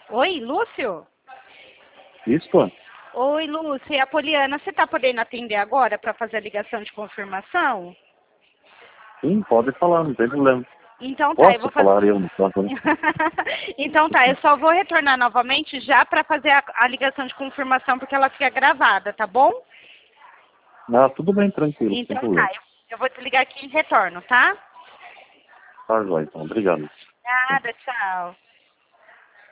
Oi, Lúcio? Isso? Oi, Lúcio. E a Poliana, você tá podendo atender agora para fazer a ligação de confirmação? Sim, pode falar, não tem problema. Então tá, eu Posso vou fazer. falar eu no microfone? Então tá, eu só vou retornar novamente já para fazer a ligação de confirmação, porque ela fica gravada, tá bom? Ah, tudo bem, tranquilo, sem Então problema. tá, eu vou desligar aqui e retorno, tá? Tá, joia, então. Obrigado. Nada, tchau.